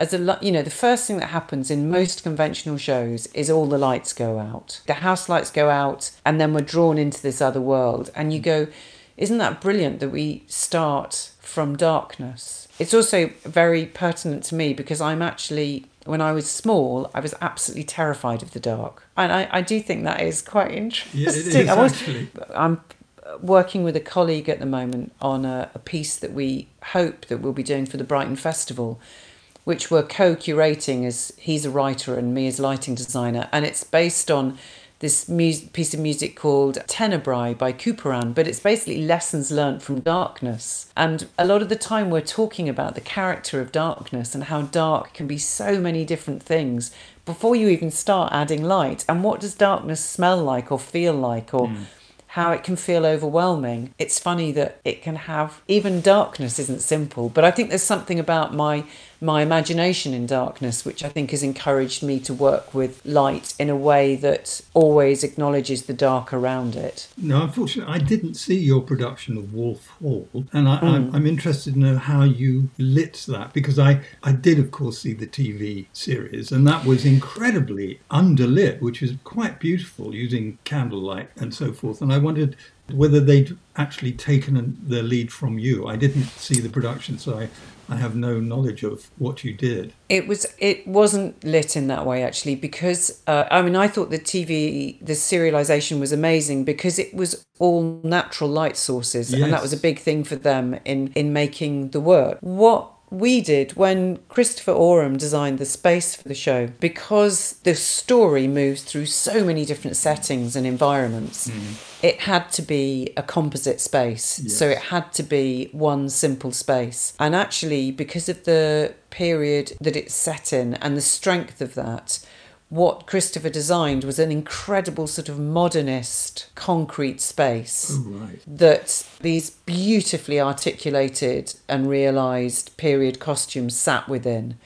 first thing that happens in most conventional shows is all the lights go out. The house lights go out and then we're drawn into this other world. And you go, isn't that brilliant that we start from darkness? It's also very pertinent to me because when I was small, I was absolutely terrified of the dark. And I do think that is quite interesting. Yeah, it is actually. I'm working with a colleague at the moment on a piece that we hope that we'll be doing for the Brighton Festival, which we're co-curating, as he's a writer and me as lighting designer. And it's based on this piece of music called Tenebrae by Couperin, but it's basically lessons learnt from darkness. And a lot of the time we're talking about the character of darkness and how dark can be so many different things before you even start adding light. And what does darkness smell like or feel like, or how it can feel overwhelming. It's funny that it can have, even darkness isn't simple, but I think there's something about my imagination in darkness which I think has encouraged me to work with light in a way that always acknowledges the dark around it. No, unfortunately, I didn't see your production of Wolf Hall, and I'm interested to know how you lit that, because I did, of course, see the TV series, and that was incredibly underlit, which is quite beautiful, using candlelight and so forth, and I wondered whether they'd actually taken the lead from you. I didn't see the production, so I have no knowledge of what you did. It wasn't lit in that way, actually, because I thought the serialization was amazing because it was all natural light sources, and that was a big thing for them in making the work. What we did when Christopher Oram designed the space for the show, because the story moves through so many different settings and environments, it had to be a composite space. Yes. So it had to be one simple space. And actually, because of the period that it's set in and the strength of that, what Christopher designed was an incredible sort of modernist concrete space that these beautifully articulated and realised period costumes sat within.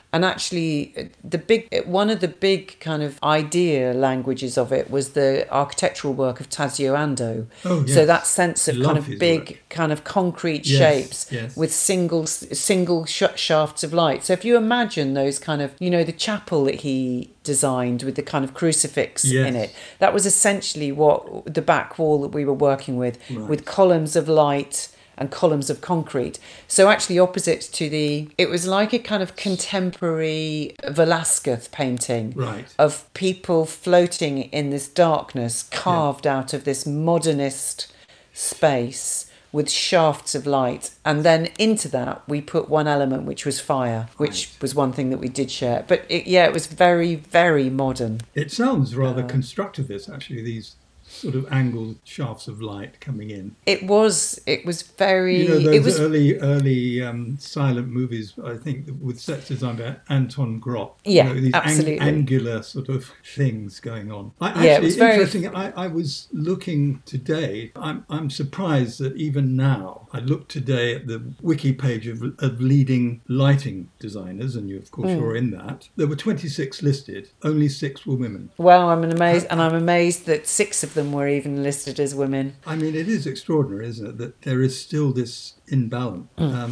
And actually, one of the big kind of idea languages of it was the architectural work of Tadzio Ando. Oh, yes. So that sense of Love kind of his big, work. kind of concrete Yes, shapes yes. with single shafts of light. So if you imagine those kind of, the chapel that he designed with the kind of crucifix Yes. in it, that was essentially what the back wall that we were working with Right. columns of light and columns of concrete. So actually opposite to it was like a kind of contemporary Velázquez painting Right. of people floating in this darkness carved out of this modernist space with shafts of light. And then into that we put one element, which was fire, which was one thing that we did share. But it was very, very modern. It sounds rather constructivist, actually, these sort of angled shafts of light coming in. It was very... Those it was early silent movies, I think, with sets designed by Anton Gropp. Yeah, these absolutely. angular sort of things going on. It was very interesting. I was looking today. I'm surprised that even now, I looked today at the wiki page of leading lighting designers, and you, of course, you're in that. There were 26 listed. Only 6 were women. Well, I'm amazed that 6 of them were even listed as women. I mean, it is extraordinary, isn't it, that there is still this imbalance.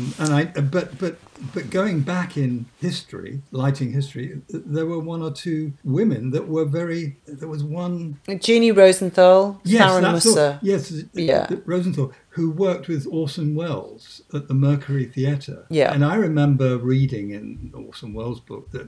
But going back in history, lighting history, there were 1 or 2 women that were very. There was one. Jeannie Rosenthal, Sharon that's all. Musser. Yes, Rosenthal, who worked with Orson Welles at the Mercury Theatre. Yeah. And I remember reading in Orson Welles' book that,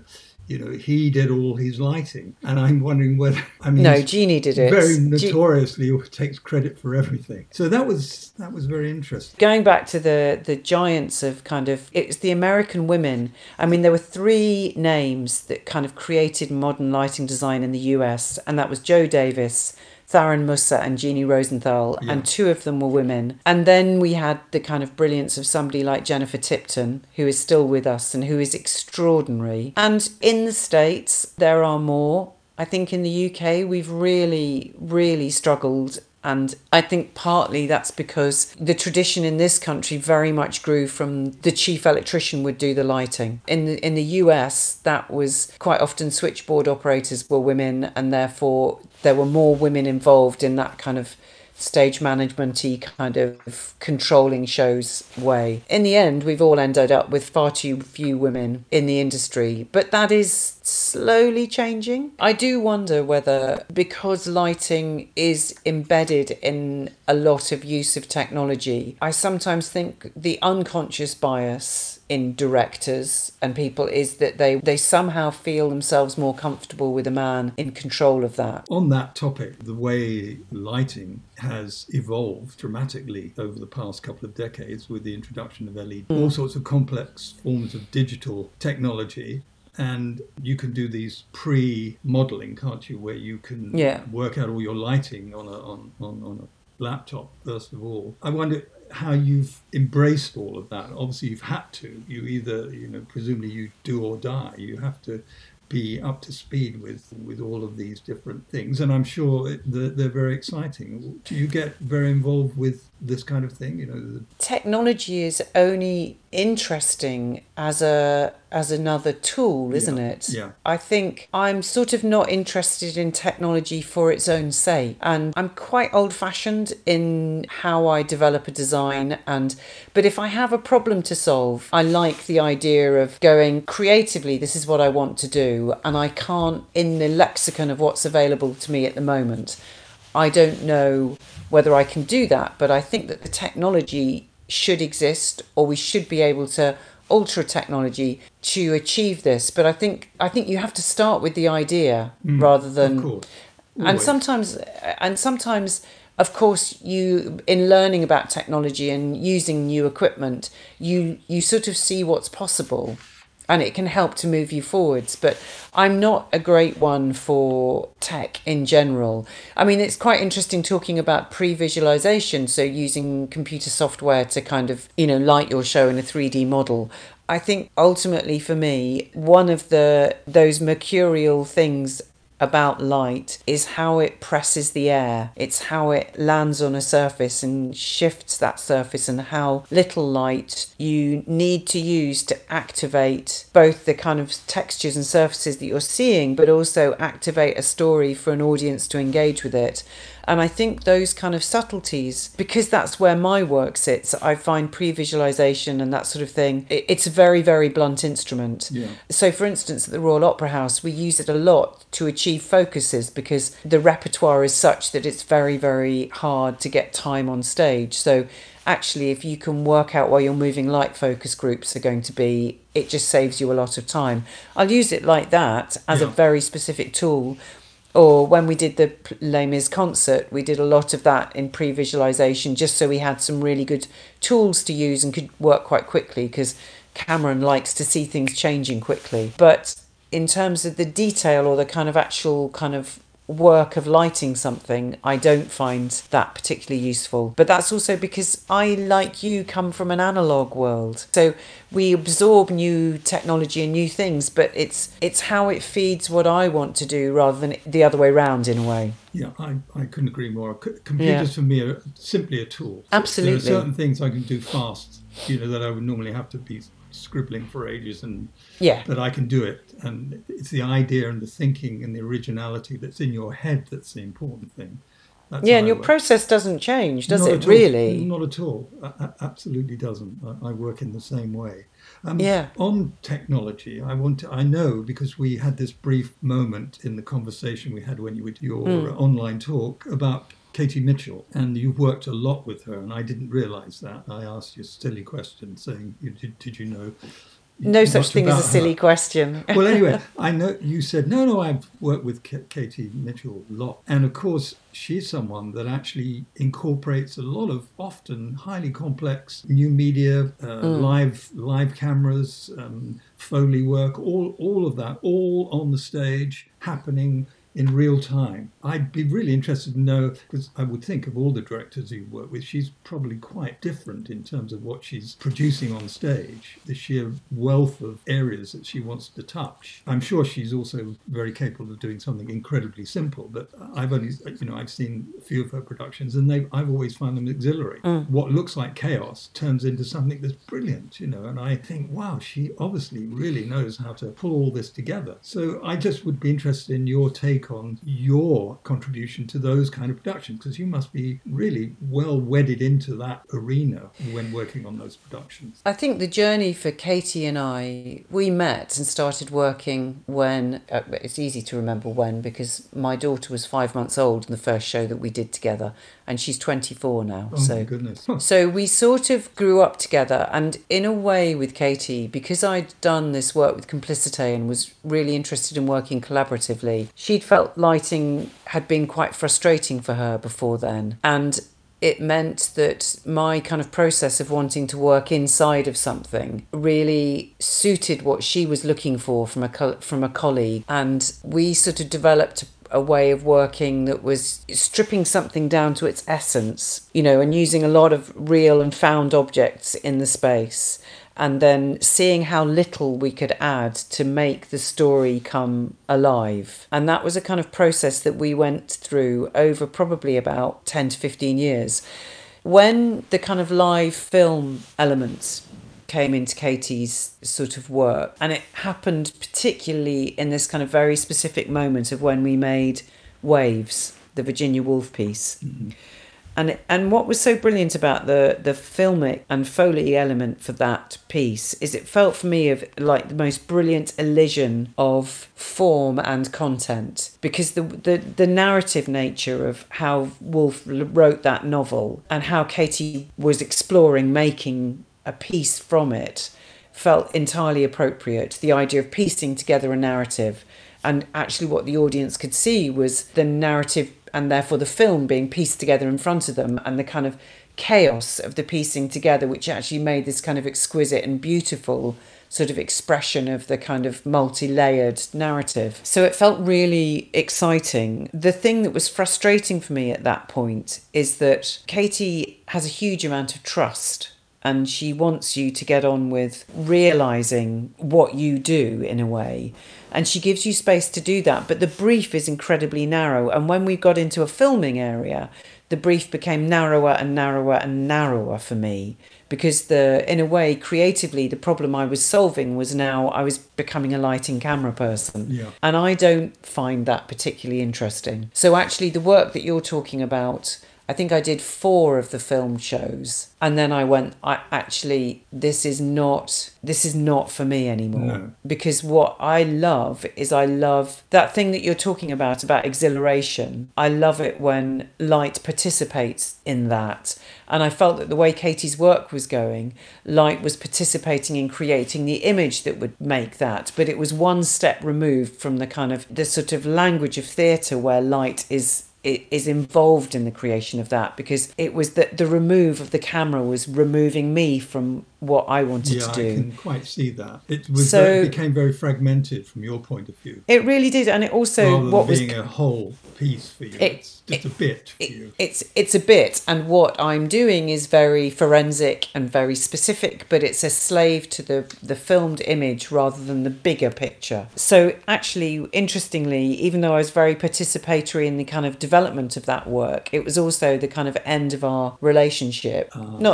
he did all his lighting. And I'm wondering whether... No, Jeannie did it. Very notoriously takes credit for everything. So that was very interesting. Going back to the giants of kind of... It's the American women. I mean, there were 3 names that kind of created modern lighting design in the US. And that was Joe Davis, Tharon Musser and Jeannie Rosenthal, and 2 of them were women. And then we had the kind of brilliance of somebody like Jennifer Tipton, who is still with us and who is extraordinary. And in the States, there are more. I think in the UK, we've really, really struggled. And I think partly that's because the tradition in this country very much grew from the chief electrician would do the lighting. In the US, that was quite often switchboard operators were women, and therefore there were more women involved in that kind of stage management-y kind of controlling shows way. In the end, we've all ended up with far too few women in the industry, but that is slowly changing. I do wonder whether, because lighting is embedded in a lot of use of technology, I sometimes think the unconscious bias in directors and people is that they somehow feel themselves more comfortable with a man in control of that. On that topic, the way lighting has evolved dramatically over the past couple of decades with the introduction of LED, all sorts of complex forms of digital technology. And you can do these pre-modelling, can't you, where you can work out all your lighting on a laptop, first of all. I wonder how you've embraced all of that. Obviously, you've had to. You either, presumably you do or die. You have to be up to speed with all of these different things. And I'm sure they're very exciting. Do you get very involved with this kind of thing? Technology is only interesting as another tool, isn't it? Yeah. I think I'm sort of not interested in technology for its own sake, and I'm quite old-fashioned in how I develop a design. But if I have a problem to solve, I like the idea of going creatively. This is what I want to do, and I can't, in the lexicon of what's available to me at the moment, I don't know whether I can do that, but I think that the technology should exist, or we should be able to alter technology to achieve this. But I think you have to start with the idea rather than. Of course. And sometimes, of course, you in learning about technology and using new equipment, you sort of see what's possible. And it can help to move you forwards. But I'm not a great one for tech in general. I mean, it's quite interesting talking about pre-visualization, so using computer software to kind of, light your show in a 3D model. I think ultimately for me, one of those mercurial things about light is how it presses the air. It's how it lands on a surface and shifts that surface, and how little light you need to use to activate both the kind of textures and surfaces that you're seeing, but also activate a story for an audience to engage with it. And I think those kind of subtleties, because that's where my work sits, I find pre-visualization and that sort of thing, it's a very, very blunt instrument. Yeah. So, for instance, at the Royal Opera House, we use it a lot to achieve focuses, because the repertoire is such that it's very, very hard to get time on stage. So actually, if you can work out where your moving light focus groups are going to be, it just saves you a lot of time. I'll use it like that as a very specific tool. Or when we did the Les Mis concert, we did a lot of that in pre-visualization, just so we had some really good tools to use and could work quite quickly, because Cameron likes to see things changing quickly. But in terms of the detail or the kind of actual kind of work of lighting something, I don't find that particularly useful. But that's also because I, like you, come from an analog world. So we absorb new technology and new things, but it's how it feeds what I want to do rather than the other way around, in a way. Yeah, I couldn't agree more. Computers for me are simply a tool. Absolutely. There are certain things I can do fast, that I would normally have to be scribbling for ages, but I can do it. And it's the idea and the thinking and the originality that's in your head that's the important thing. That's and your process doesn't change, does Not it, at all. really? Not at all. Absolutely doesn't. I work in the same way. On technology, I know, because we had this brief moment in the conversation we had when you did your online talk about Katie Mitchell, and you've worked a lot with her, and I didn't realise that. I asked you a silly question saying, did you know? No such thing as a silly question. Well, anyway, I know you said, no, I've worked with Katie Mitchell a lot. And of course, she's someone that actually incorporates a lot of often highly complex new media, live cameras, Foley work, all of that, all on the stage, happening in real time. I'd be really interested to know, because I would think of all the directors you work with, she's probably quite different in terms of what she's producing on stage, the sheer wealth of areas that she wants to touch. I'm sure she's also very capable of doing something incredibly simple, but I've only, I've seen a few of her productions, and I've always found them auxiliary. What looks like chaos turns into something that's brilliant, and I think, wow, she obviously really knows how to pull all this together. So I just would be interested in your take on your contribution to those kind of productions, because you must be really well wedded into that arena when working on those productions. I think the journey for Katie and I, we met and started working when, it's easy to remember when, because my daughter was 5 months old in the first show that we did together, and she's 24 now. My goodness. Huh. So we sort of grew up together, and in a way with Katie, because I'd done this work with Complicité and was really interested in working collaboratively, she'd felt lighting had been quite frustrating for her before then. And it meant that my kind of process of wanting to work inside of something really suited what she was looking for from a colleague. And we sort of developed a way of working that was stripping something down to its essence, and using a lot of real and found objects in the space, and then seeing how little we could add to make the story come alive. And that was a kind of process that we went through over probably about 10 to 15 years. When the kind of live film elements came into Katie's sort of work, and it happened particularly in this kind of very specific moment of when we made Waves, the Virginia Woolf piece. Mm-hmm. And what was so brilliant about the filmic and Foley element for that piece is it felt for me of like the most brilliant elision of form and content, because the narrative nature of how Woolf wrote that novel and how Katie was exploring making a piece from it felt entirely appropriate. The idea of piecing together a narrative, and actually what the audience could see was the narrative and therefore the film being pieced together in front of them, and the kind of chaos of the piecing together, which actually made this kind of exquisite and beautiful sort of expression of the kind of multi-layered narrative. So it felt really exciting. The thing that was frustrating for me at that point is that Katie has a huge amount of trust and she wants you to get on with realising what you do in a way. And she gives you space to do that. But the brief is incredibly narrow. And when we got into a filming area, the brief became narrower and narrower and narrower for me. Because in a way, creatively, the problem I was solving was now I was becoming a lighting camera person. Yeah. And I don't find that particularly interesting. So actually, the work that you're talking about, I think I did 4 of the film shows, and then I went, this is not for me anymore. No. Because what I love that thing that you're talking about exhilaration. I love it when light participates in that. And I felt that the way Katie's work was going, light was participating in creating the image that would make that. But it was one step removed from the sort of language of theatre where light is involved in the creation of that, because it was that the remove of the camera was removing me from what I wanted to do. Yeah, I can quite see that. It became very fragmented from your point of view. It really did, and it also rather than being a whole piece for you. It's just a bit for you. It's a bit, and what I'm doing is very forensic and very specific, but it's a slave to the filmed image rather than the bigger picture. So actually, interestingly, even though I was very participatory in the kind of development of that work, it was also the kind of end of our relationship.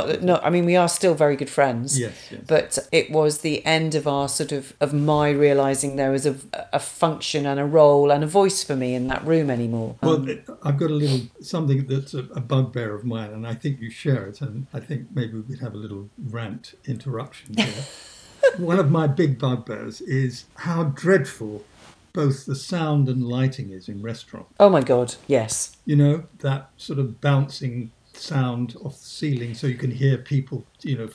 I mean, we are still very good friends. Yes. But it was the end of our of my realising there was a function and a role and a voice for me in that room anymore. Well, I've got something that's a bugbear of mine, and I think you share it, and I think maybe we'd have a little rant interruption here. One of my big bugbears is how dreadful both the sound and lighting is in restaurants. Oh my God, yes. You know, that sort of bouncing sound off the ceiling so you can hear people,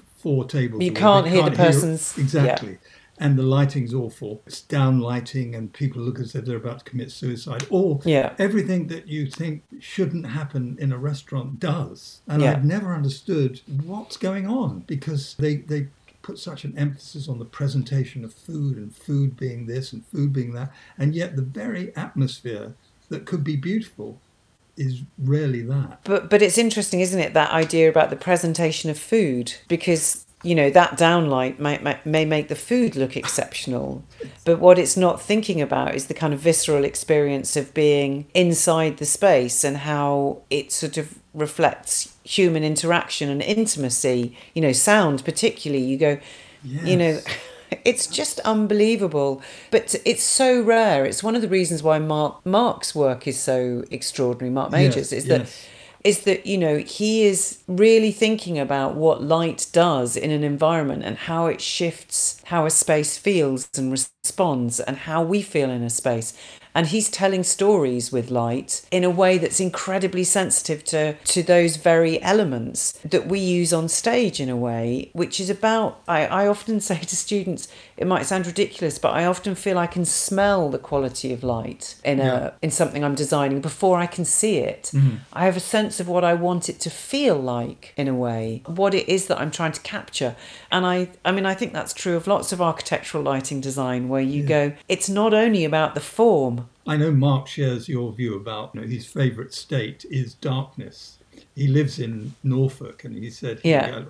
4 tables. You can't hear the person's... Exactly. Yeah. And the lighting's awful. It's down lighting and people look as if they're about to commit suicide. Or everything that you think shouldn't happen in a restaurant does. And I've never understood what's going on, because they put such an emphasis on the presentation of food and food being this and food being that. And yet the very atmosphere that could be beautiful is rarely that. But it's interesting, isn't it, that idea about the presentation of food, because that downlight may make the food look exceptional, but what it's not thinking about is the kind of visceral experience of being inside the space and how it sort of reflects human interaction and intimacy. Sound particularly, you go, yes. It's just unbelievable, but it's so rare. It's one of the reasons why Mark's work is so extraordinary. Mark Majors is that he is really thinking about what light does in an environment and how it shifts how a space feels and responds and how we feel in a space. And he's telling stories with light in a way that's incredibly sensitive to those very elements that we use on stage in a way, which is about, I often say to students, it might sound ridiculous, but I often feel I can smell the quality of light in something I'm designing before I can see it. Mm-hmm. I have a sense of what I want it to feel like in a way, what it is that I'm trying to capture. And I think that's true of lots of architectural lighting design, where you go, it's not only about the form. I know Mark shares your view about his favourite state is darkness. He lives in Norfolk, and he said,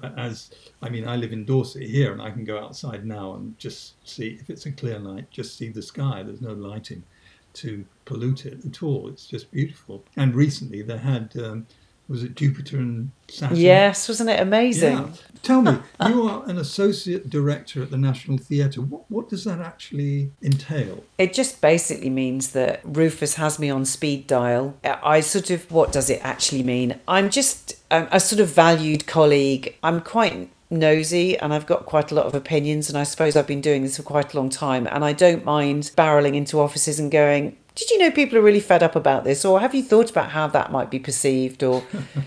I live in Dorset here, and I can go outside now and just see, if it's a clear night, just see the sky. There's no lighting to pollute it at all. It's just beautiful. And recently they had, was it Jupiter and Saturn? Yes, wasn't it amazing? Yeah. Tell me, you are an associate director at the National Theatre. What does that actually entail? It just basically means that Rufus has me on speed dial. What does it actually mean? I'm just a sort of valued colleague. I'm quite nosy and I've got quite a lot of opinions, and I suppose I've been doing this for quite a long time, and I don't mind barreling into offices and going, did you know people are really fed up about this? Or have you thought about how that might be perceived? Or,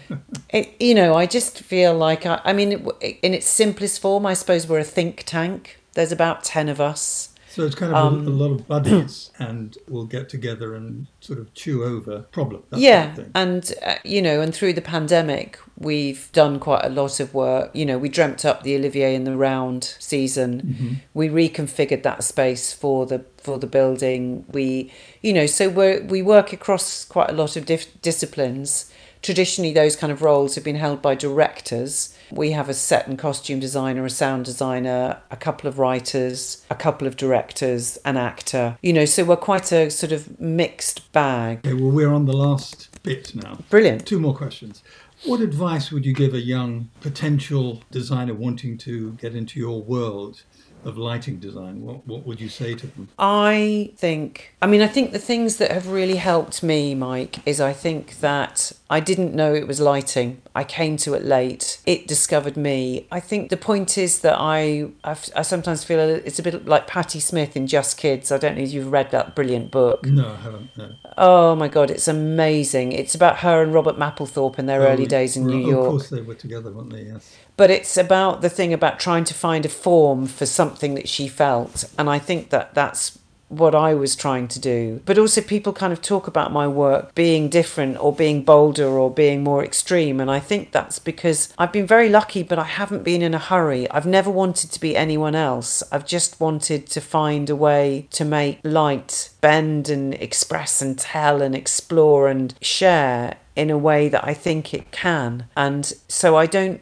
I just feel like, in its simplest form, I suppose we're a think tank. There's about 10 of us. So it's kind of a lot of buddies, and we'll get together and sort of chew over problems. Yeah, sort of thing. And through the pandemic, we've done quite a lot of work. We dreamt up the Olivier in the Round season. Mm-hmm. We reconfigured that space for the building. We work across quite a lot of disciplines traditionally those kind of roles have been held by directors. We have a set and costume designer, a sound designer, a couple of writers, a couple of directors, an actor. So we're quite a sort of mixed bag. Okay, well, we're on the last bit now. Brilliant. 2 more questions. What advice would you give a young potential designer wanting to get into your world of lighting design? What would you say to them? I think the things that have really helped me, Mike, is I think that I didn't know it was lighting. I came to it late. It discovered me. I think the point is that I sometimes feel it's a bit like Patti Smith in Just Kids. I don't know if you've read that brilliant book. No, I haven't. No. Oh my God, it's amazing. It's about her and Robert Mapplethorpe in their early days in New York. Of course they were together, weren't they? Yes. But it's about the thing about trying to find a form for something that she felt. And I think that that's what I was trying to do. But also people kind of talk about my work being different or being bolder or being more extreme. And I think that's because I've been very lucky, but I haven't been in a hurry. I've never wanted to be anyone else. I've just wanted to find a way to make light bend and express and tell and explore and share in a way that I think it can. And so I'm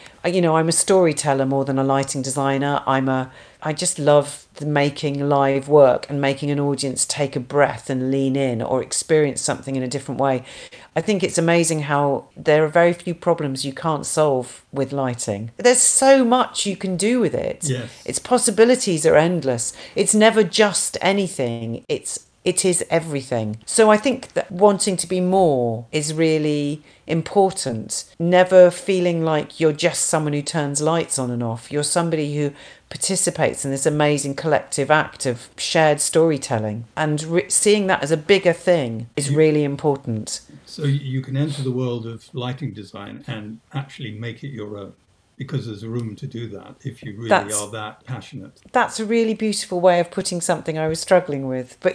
a storyteller more than a lighting designer. I just love making live work and making an audience take a breath and lean in or experience something in a different way. I think it's amazing how there are very few problems you can't solve with lighting. There's so much you can do with it. Yes. Its possibilities are endless. It's never just anything. It is everything. So I think that wanting to be more is really important. Never feeling like you're just someone who turns lights on and off. You're somebody who participates in this amazing collective act of shared storytelling. And seeing that as a bigger thing is really important. So you can enter the world of lighting design and actually make it your own, because there's room to do that if you really are that passionate. That's a really beautiful way of putting something I was struggling with. But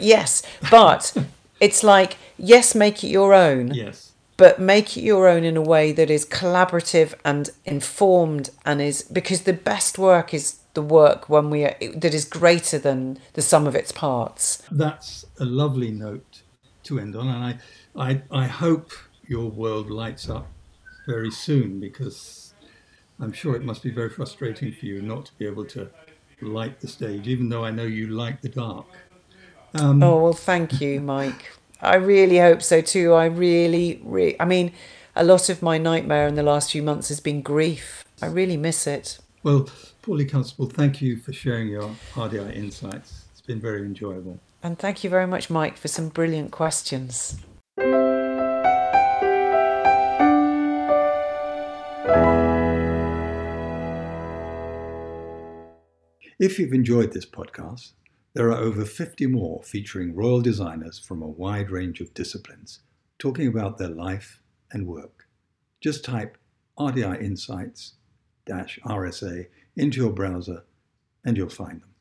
it's like, yes, make it your own. Yes. But make it your own in a way that is collaborative and informed, and is, because the best work is the work that is greater than the sum of its parts. That's a lovely note to end on, and I hope your world lights up very soon, because I'm sure it must be very frustrating for you not to be able to light the stage, even though I know you like the dark. Thank you, Mike. I really hope so too. I really, a lot of my nightmare in the last few months has been grief. I really miss it. Well, Pauline Constable, thank you for sharing your RDI insights. It's been very enjoyable. And thank you very much, Mike, for some brilliant questions. If you've enjoyed this podcast, there are over 50 more featuring royal designers from a wide range of disciplines, talking about their life and work. Just type RDI Insights-RSA into your browser and you'll find them.